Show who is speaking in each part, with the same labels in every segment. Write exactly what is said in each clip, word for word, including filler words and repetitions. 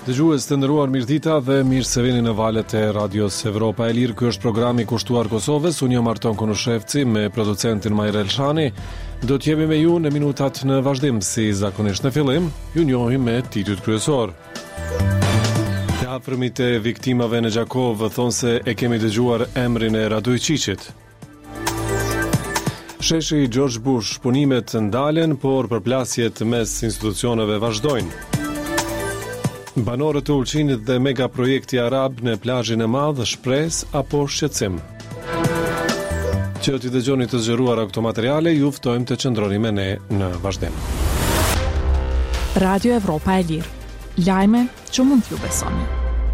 Speaker 1: Dëgjues të nderuar, mirëdita dhe mirë se vini në valët e Radios Evropa e Lirë. Ky është programi kushtuar Kosovës. Unë jam Arton Konushevci me producentin Majra Elshani. Do të jemi me ju në minutat në vazhdim, si zakonisht në fillim, ju njohim me titujt kryesor. Të afërmit e viktimave në Gjakovë thonë se e kemi dëgjuar emrin e Radojqiqit. Sheshi George Bush, punimet ndalen, por përplasjet mes institucioneve vazhdojnë. Banorët të Ulqinit dhe megaprojekti arab në plazhin e madh, shpresë apo shqetësim. Që t'i dëgjoni të zgjeruara këto materiale, ju ftojmë të qëndroni me ne në vazhdim.
Speaker 2: Radio Evropa e Lirë. Lajme që mund t'ju besoni.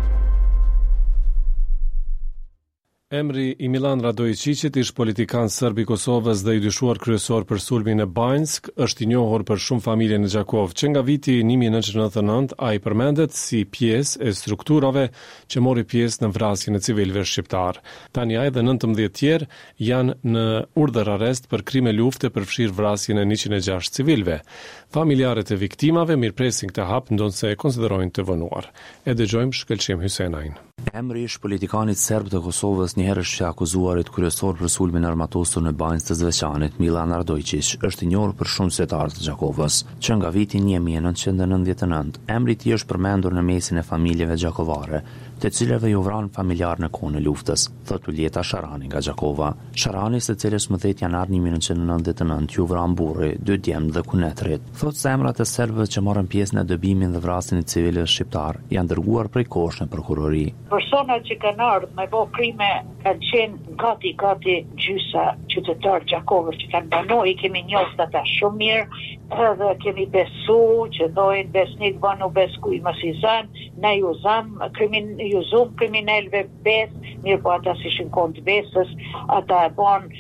Speaker 1: Emri i Milan Radojqiqit, ish politikan serb i Kosovës dhe i dyshuar kryesor për sulmin e Banjsk, është i njohur për shumë familje në Gjakovë. Që nga viti një mijë e nëntëqind e nëntëdhjetë e nëntë, ai përmendet si pjesë e strukturave që mori pjesë në vrasjen e civilëve shqiptar. Tani ai dhe nëntëmbëdhjetë tjerë janë në urdhër arrest për krime lufte, përfshirë vrasjen e njëqind e gjashtë civilëve. Familjarët e viktimave mirpresin këtë hap, ndonse e konsiderojnë të vënuar. E dëgjojmë Shkëlqim Hysenajin.
Speaker 3: Emri ish politikanit serb të Kosovës, njëherësh që akuzuarit kryesor për sulmin armatosur në Banjë të Zveçanit, Milan Radojqić, është i njohur për shumë qytetarë të Gjakovës. Që nga viti një mijë e nëntëqind e nëntëdhjetë e nëntë, emri i tij është përmendur në mesin e familjeve gjakovare, të cilëve ju vran familjar në kohën e luftës, thot Uljeta Sharani nga Gjakova. Sharani, së cilës mëdhjetë janar një mijë e nëntëqind e nëntëdhjetë e nëntë ju vran burri, dy djemt dhe kunetrit. Thot se emrat e serbëve që morën pjesë në dëbimin dhe vrasjen e civilëve shqiptar janë dërguar prej kosh në prokurori.
Speaker 4: Personat që kanë ardhur me bë krime kanë qenë gati gati gjysa qytetarë Gjakovës që kanë banuar, i kemi njohur ata shumë mirë, edhe kemi besu që dojnë besnik banu besku i mos i zan, ne ju zam krimin ju zum kriminalëve bes, mirë po ata si shin kont besës, ata e bën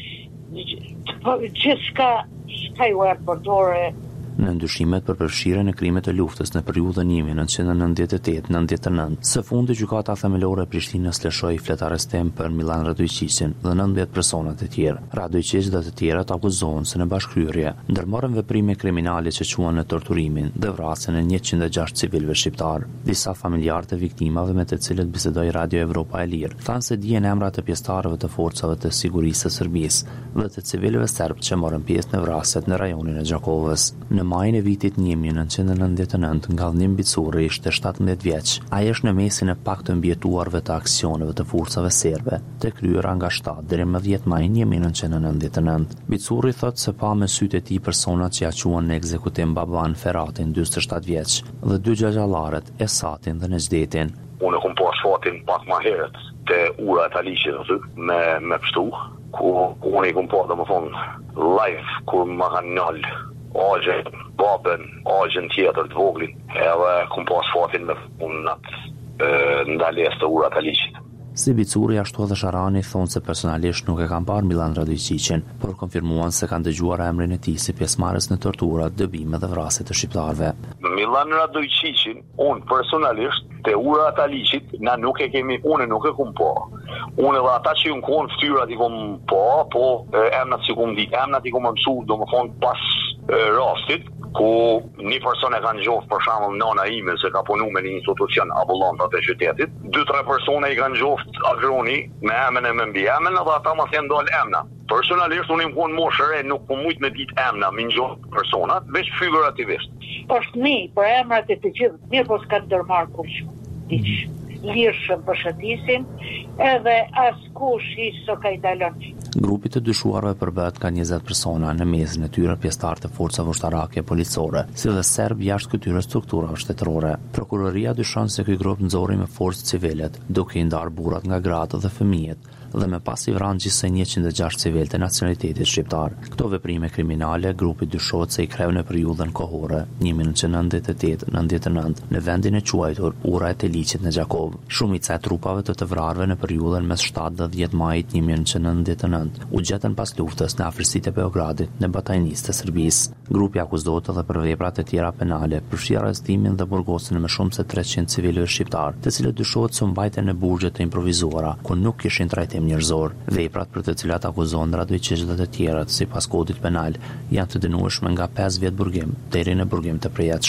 Speaker 4: gjithçka çka ju e përdore.
Speaker 3: Në ndyshimet për përfshirjen e krimeve të luftës në periudhën një mijë e nëntëqind e nëntëdhjetë e tetë nëntëdhjetë e nëntë, së fundi gjykata themelore e Prishtinës lëshoi flet arrestim për Milan Radojqićin dhe nëntëdhjetë persona të tjerë. Radojqić dhe të tjerët akuzohen se në bashkëhyrje ndërmorën veprime kriminale që quhen në torturimin dhe vrasjen e njëqind e gjashtë civilëve shqiptar. Disa familjarë të viktimave me të cilët bisedoi Radio Evropa e Lirë thanë se dihen emrat e pjesëtarëve të forcave të sigurisë së Serbisë dhe të civilëve serb që morën pjesë në vrasjet në rajonin e Gjakovës. Në majin e vitit një mijë e nëntëqind e nëntëdhjetë e nëntë, Ngallnim Bicuri ishte shtatëmbëdhjetë vjeç. Ai është në mesin e pak të mbijetuarve të aksioneve të forcave serbe, të kryera nga shtatë deri në dhjetë maj një mijë e nëntëqind e nëntëdhjetë e nëntë. Bicuri thotë se pa me sytë e tij personat që ja quan në ekzekutim baban Feratin, dyzet e shtatë vjeç, dhe dy gjagjallarët, Esatin dhe Nezdetin.
Speaker 5: Unë kom pas fatin pak ma herët te ura e Taliqit aty me me pështu, ku unë i kom pas domethënë live kur ma kanë nal Agjen, babën, agjen tjetër të voglin, edhe kom pas fatin me punat ndales të ura të liqit.
Speaker 3: Si Bicuri, ashtu edhe Sharani thonë se personalisht nuk e kanë parë Milan Radojqićin, por konfirmuan se kanë dëgjuar emrin e tij si pjesëmarrës në tortura, dëbime dhe vrasje të shqiptarëve.
Speaker 5: Milan Radojqićin, unë personalisht te ura të liqit, na nuk e kemi, unë nuk e kum pa. Unë edhe ata që ju në kohën ftyrat i kom pa, po emnat që kom dit, emnat i kom mësu, do më thonë pas rastit, ku një person e kanë gjoftë për shembull nana ime se ka punu me një institucion ambulantat e qytetit, dy tre persona i kanë gjoftë agroni me emën e me mbi emën, edhe ata mas janë dalë emna. Personalisht unë im konë moshëre, nuk po mujt me ditë emna me ngjoftë personat, veç figurativisht.
Speaker 4: Është mi, për emrat e të gjithë, mirë po s'ka ndërmarrë kurrë. Diç. Lirshëm përshëndesin, edhe askush hiç s'o ka i dalon.
Speaker 3: Grupi të dyshuarve përbëhet nga njëzet persona, në mesin e tyre pjesëtarë të forcave ushtarake policore, si dhe serb jashtë këtyre strukturave shtetërore. Prokuroria dyshon se ky grup nxorri me forcë civilet, duke i ndarë burrat nga gratë dhe fëmijët, dhe me pas i vranë gjithsej njëqind e gjashtë civilë të nacionalitetit shqiptar. Këto veprime kriminale grupi dyshohet se i kreu në periudhën kohore një mijë e nëntëqind e nëntëdhjetë e tetë nëntëdhjetë e nëntë në vendin e quajtur Ura e Teliqit në Gjakovë. Shumica e trupave të të vrarëve në periudhën mes shtatë dhe dhjetë majit një mijë e nëntëqind e nëntëdhjetë e nëntë u gjetën pas luftës në afërsitë e Beogradit në batajnisë të Serbisë. Grupi akuzohet edhe për veprat e tjera penale, përfshirë arrestimin dhe burgosin e më shumë se treqind civilëve shqiptar, të cilët dyshohet se u mbajtën në burgje të improvisuara, ku nuk kishin trajtim njerëzor. Veprat për të cilat akuzohen Radojqić dhe të tjerët sipas kodit penal janë të dënueshme nga pesë vjet burgim deri në burgim të përjetshëm.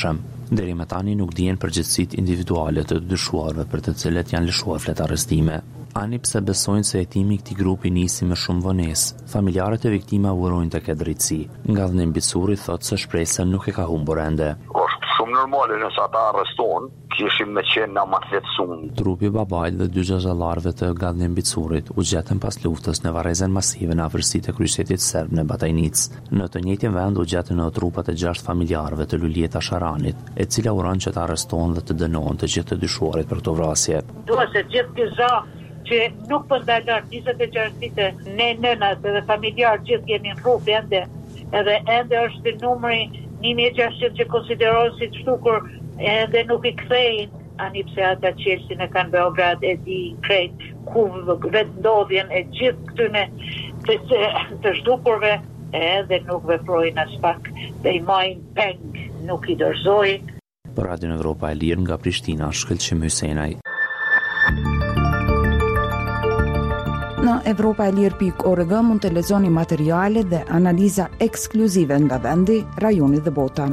Speaker 3: Deri më tani nuk dihen përgjegjësitë individuale të dyshuarve për të cilët janë lëshuar flet arrestime. Ani pse besojnë se hetimi i këtij grupi nisi me shumë vonesë. Familjarët e viktimave urojnë tek e drejtësi. Ngadhnim Bicuri thotë se shpresa nuk e ka humbur ende.
Speaker 5: Shumë normale nëse ata arrestohen, kishim me qenë na më të lehtësuar.
Speaker 3: Trupi i babait dhe dy xhaxhallarëve të Ngadhnim Bicurit u gjetën pas luftës në varrezën masive në afërsitë e kryeqytetit serb në Batajnic. Në të njëjtin vend u gjetën edhe trupat e gjashtë familjarëve të Lulieta Sharanit, e cila uron që të arrestohen dhe të dënohen të gjithë të dyshuarit për këto vrasje.
Speaker 4: Dua se gjithë këza që nuk po ndalon njëzet e gjashtë vite, ne nënat dhe familjarë gjithë jemi në rrugë ende, edhe ende është numri një mijë e gjashtëqind që konsiderohen si të shtukur edhe nuk i kthejnë, ani pse ata qelsin e kanë Beograd e di krejt ku vetë ndodhjen e gjithë këtyne të, të, të shtukurve edhe nuk veprojnë as pak dhe i majnë peng, nuk i dorëzojnë.
Speaker 3: Për Radio Evropa e Lirë nga Prishtina, Shkëlqim Hysenaj.
Speaker 2: Në evropa e lirë pikë org mund të lexoni materiale dhe analiza ekskluzive nga vendi, rajoni dhe bota.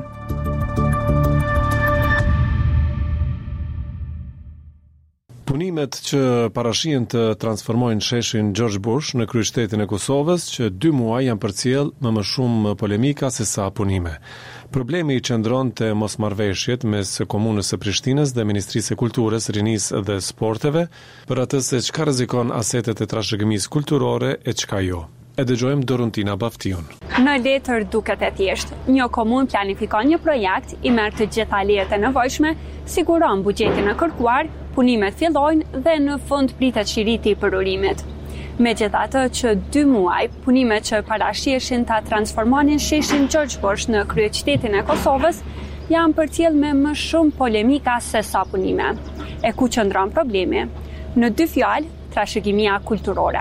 Speaker 1: Punimet që parashihen të transformojnë sheshin George Bush në kryeqytetin e Kosovës, që dy muaj janë përcjell me më shumë polemika se sa punime. Problemi i qëndron te mosmarrveshjet mes komunës së Prishtinës dhe Ministrisë së Kulturës, Rinisë dhe Sporteve, për atë se çka rrezikon asetet e trashëgimisë kulturore e çka jo. E dëgjojmë Dorontina Baftion.
Speaker 6: Në letër duket e thjeshtë. Një komunë planifikon një projekt, i merr të gjitha lejet e nevojshme, siguron buxhetin e kërkuar, punimet fillojnë dhe në fund pritet shiriti i përurimit. Megjithatë që dy muaj, punimet që parashiheshin ta transformonin sheshin George Bush në kryeqytetin e Kosovës, janë përcjell me më shumë polemika se sa punime. E ku qëndron problemi? Në dy fjalë, trashëgimia kulturore.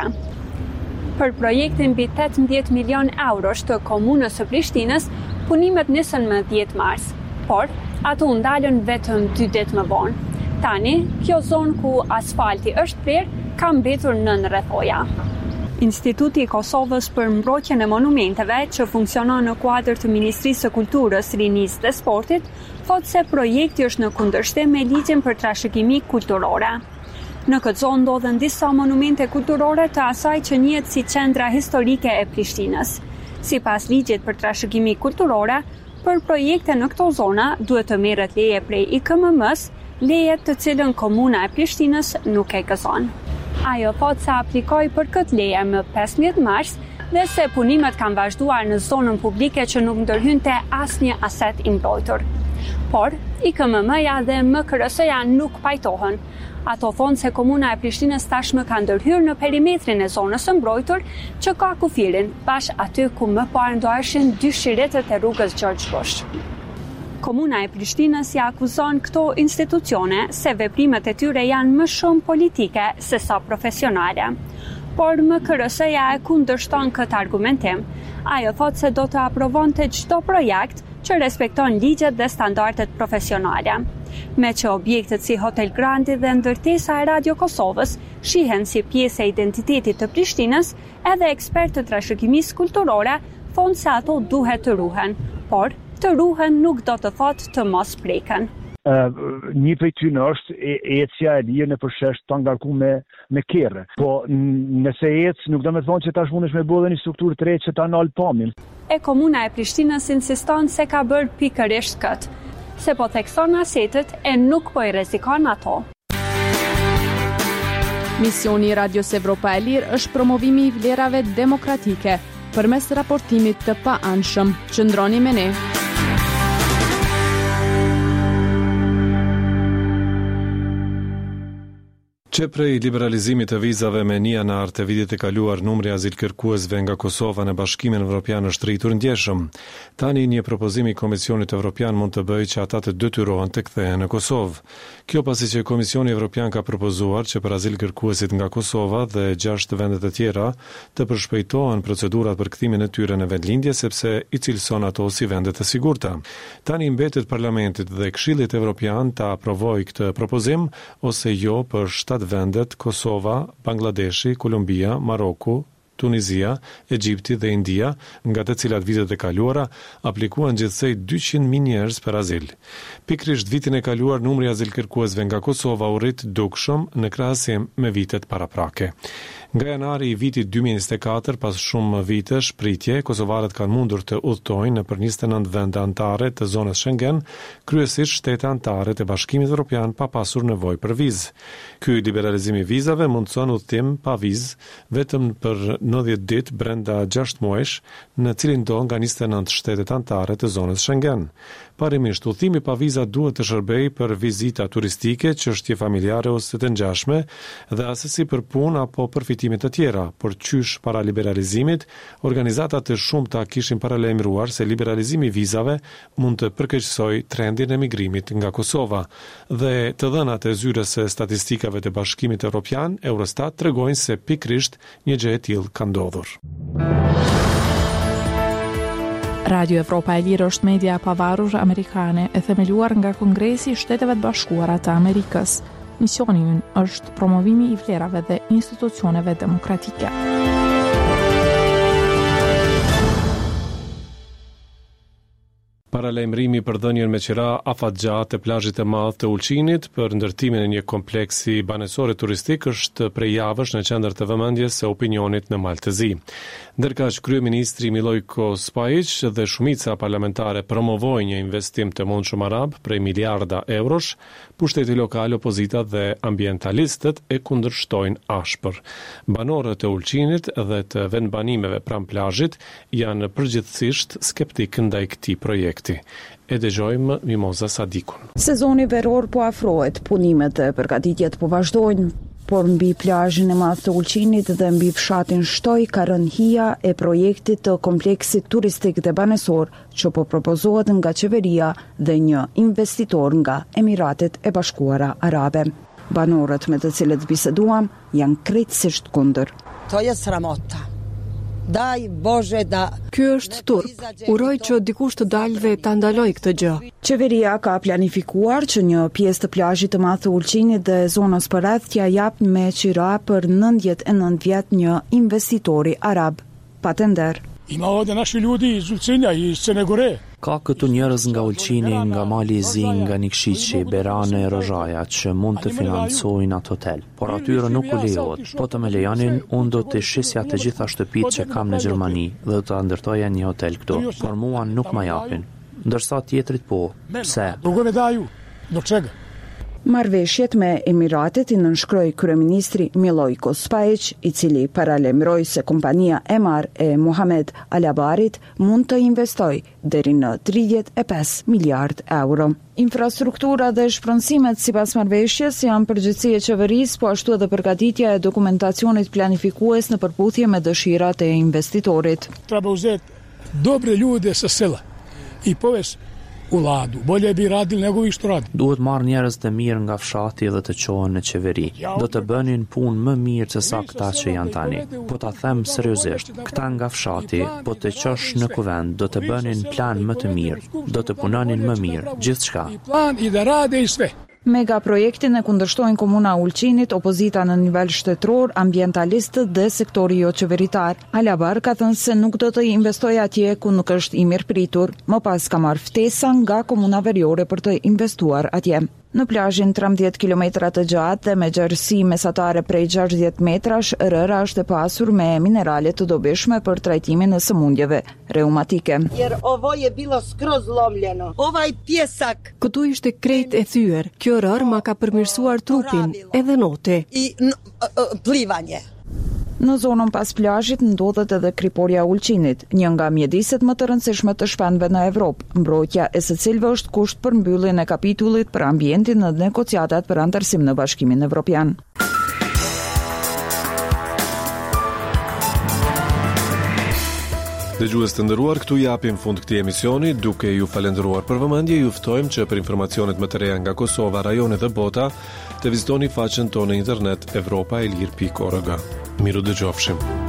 Speaker 6: Për projektin mbi tetëmbëdhjetë milion eurosh të komunës së Prishtinës, punimet nisën më dhjetë mars, por ato u ndalën vetëm dy ditë më vonë. Tani, kjo zonë ku asfalti është prerë, ka mbetur nën rrethoja. Instituti i Kosovës për mbrojtjen e monumenteve, që funksionon në kuadër të Ministrisë së Kulturës, Rinisë dhe Sportit, thotë se projekti është në kundërshtim me ligjin për trashëgimi kulturore. Në këtë zonë ndodhen disa monumente kulturore të asaj që njihet si qendra historike e Prishtinës. Sipas ligjit për trashëgimi kulturore, për projekte në këto zona duhet të merret leje prej I K M M-s, leje të cilën komuna e Prishtinës nuk e gëzon. Ajo thotë se aplikoi për këtë leje më pesëmbëdhjetë mars dhe se punimet kanë vazhduar në zonën publike që nuk ndërhynte asnjë aset i mbrojtur. Por, I K M M-ja dhe M K R S-ja nuk pajtohen. Ato thonë se komuna e Prishtinës tashmë ka ndërhyrë në perimetrin e zonës së mbrojtur që ka kufirin, bash aty ku më parë ndoheshin dy shiretët e rrugës George Bush. Komuna e Prishtinës ja akuzon këto institucione se veprimet e tyre janë më shumë politike se sa profesionale. Por M K R S-ja e kundërshton këtë argumentim. Ajo thotë se do të aprovonte çdo projekt që respekton ligjet dhe standardet profesionale. Me që objektet si Hotel Grandi dhe ndërtesa e Radio Kosovës shihen si pjesë e identitetit të Prishtinës, edhe ekspertë të trashëgimisë kulturore thonë se ato duhet të ruhen, por të ruhen nuk do të thotë të mos preken.
Speaker 7: Uh, një prej tyre është e, ecja e lirë në përshesh të ngarkuar me me kerre. Po nëse ec nuk do të thonë që tash mundesh me bëllë një strukturë të re që ta nal pamin.
Speaker 6: E komuna e Prishtinës insiston se ka bërë pikërisht këtë, se po thekson asetet e nuk po i rrezikon ato.
Speaker 2: Misioni i Radios Evropa e Lirë është promovimi i vlerave demokratike përmes raportimit të paanshëm. Qëndroni me ne.
Speaker 1: Që prej liberalizimit të vizave me një janar të vitit e kaluar, numri azilkërkuesve nga Kosova në Bashkimin Evropian është rritur ndjeshëm. Tani një propozim i Komisionit Evropian mund të bëjë që ata të detyrohen të kthehen në Kosovë. Kjo pasi që Komisioni Evropian ka propozuar që për azilkërkuesit nga Kosova dhe gjashtë vendet e tjera të përshpejtohen procedurat për kthimin e tyre në vendlindje sepse i cilëson ato si vende të sigurta. Tani mbetet Parlamentit dhe Këshillit Evropian ta aprovojë këtë propozim ose jo për shtatë vendet Kosova, Bangladeshi, Kolumbia, Maroku, Tunizia, Egjipti dhe India, nga të cilat vitet e kaluara aplikuan gjithsej dyqind mijë njerëz për azil. Pikrisht vitin e kaluar numri azil kërkuesve nga Kosova u rrit dukshëm në krahasim me vitet paraprake. Nga janari i vitit dy mijë e njëzet e katër, pas shumë vitesh pritje, kosovarët kanë mundur të udhtojnë nëpër njëzet e nëntë vende anëtare të zonës Schengen, kryesisht shtete anëtare të Bashkimit Evropian pa pasur nevojë për vizë. Ky liberalizim i vizave mundson udhtim pa vizë vetëm për nëntëdhjetë ditë brenda gjashtë muajsh, në cilin do nga njëzet e nëntë shtetet anëtare të zonës Schengen. Parimisht, udhëtimi pa viza duhet të shërbejë për vizita turistike, çështje familjare ose të ngjashme dhe asesi për punë apo përfitime të tjera, por qysh para liberalizimit, organizata të shumta kishin paralajmëruar se liberalizimi i vizave mund të përkeqësojë trendin e migrimit nga Kosova dhe të dhënat e zyrës së statistikave të Bashkimit Evropian, Eurostat tregojnë se pikrisht një gjë e tillë ka ndodhur.
Speaker 8: Radio Evropa e Lirë është media e pavarur amerikane e themeluar nga Kongresi i Shteteve të Bashkuara të Amerikës. Misioni i ynë është promovimi i vlerave dhe institucioneve demokratike.
Speaker 1: Paralajmërimi për dhënien me qira afatgjat të plazhit të madh të Ulqinit për ndërtimin e një kompleksi banesore turistik është prej javësh në qendër të vëmendjes së opinionit në Maltëzi. Ndërkaq kryeministri Milojko Spajić dhe shumica parlamentare promovojnë një investim të mundshëm arab prej miliarda eurosh, pushteti lokal, opozita dhe ambientalistët e kundërshtojnë ashpër. Banorët e Ulqinit dhe të vendbanimeve pranë plazhit janë përgjithsisht skeptik ndaj këtij projekti. E dëgjojmë Mimoza Sadikun.
Speaker 2: Sezoni veror po afrohet, punimet e përgatitjet po vazhdojnë, por mbi plazhin e madh të Ulqinit dhe mbi fshatin Shtoj ka rënë hija e projektit të kompleksit turistik dhe banesor që po propozohet nga qeveria dhe një investitor nga Emiratet e Bashkuara Arabe. Banorët me të cilët biseduam janë krejtësisht kundër.
Speaker 9: To je sramota. Daj Bože da.
Speaker 10: Ky është turp. Uroj që dikush të dalë dhe ta ndaloj këtë gjë.
Speaker 2: Qeveria ka planifikuar që një pjesë të plazhit të madh të Ulqinit dhe zonës përreth t'ia jap me qira për nëntëdhjetë e nëntë vjet një investitori arab. Pa tender.
Speaker 11: Ima ovdje naši ljudi iz Ulcinja i iz Crne Gore.
Speaker 3: Ka këtu njerëz nga Ulqini, nga Mali i Zi, nga Nikšići, Berane e Rozhaja që mund të financojnë atë hotel, por atyre nuk u lejohet. Po të më lejonin, unë do të shisja të gjitha shtëpitë që kam në Gjermani dhe do të ndërtoja një hotel këtu, por mua nuk ma japin. Ndërsa tjetrit po. Pse?
Speaker 11: Nuk ne daju. Do çega.
Speaker 2: Marrëveshjet me Emiratet i nënshkroi kryeministri Milojko Spajić, i cili paralajmëroi se kompania Emar e Muhamet Alabarit mund të investojë deri në tridhjetë e pesë miliard euro. Infrastruktura dhe shpronësimet sipas marrëveshjes janë përgjegjësi e qeverisë, po ashtu edhe përgatitja e dokumentacionit planifikues në përputhje me dëshirat e investitorit.
Speaker 11: Treba uzeti dobre ljude sa sela i povesti u ladu, bolje bi radil nego vi što radi.
Speaker 3: Duhet marrë njerëz të mirë nga fshati dhe të qohen në qeveri. Do të bënin punë më mirë se sa këta që janë tani. Po ta them seriozisht, këta nga fshati, po të qosh në kuvend, do të bënin plan më të mirë, do të punonin më mirë, gjithçka.
Speaker 11: Plan i da rade i sve.
Speaker 2: Mega projektin e kundërshtojnë komuna Ulqinit, opozita në nivel shtetëror, ambientalistët dhe sektori jo qeveritar. Alabar ka thënë se nuk do të investojë atje ku nuk është i mirëpritur, më pas ka marrë ftesa nga komuna veriore për të investuar atje. Në plazhin trembëdhjetë kilometra të gjatë dhe me gjerësi mesatare prej gjashtëdhjetë metrash, rëra është e pasur me minerale të dobishme për trajtimin e sëmundjeve reumatike.
Speaker 9: Jer ovo je bilo skroz lomljeno. Ovaj pjesak.
Speaker 10: Këtu ishte krejt e thyer. Kjo rër ma ka përmirësuar trupin, edhe note.
Speaker 9: I plivanje.
Speaker 2: Në zonën pas plazhit ndodhet edhe kriporja e Ulqinit, një nga mjediset më të rëndësishme të shpendëve në Evropë, mbrojtja e së cilëve është kusht për mbylljen e kapitullit për ambientin në negociatat për antarësim në Bashkimin Evropian.
Speaker 1: Dëgjues të nderuar, këtu japim fund këtij emisioni, duke ju falendëruar për vëmendje. Ju ftojmë që për informacionet më të reja nga Kosova, rajone dhe bota, të vizitoni faqen tonë në internet evropa e lir pikë org. Miru dëgjofshim.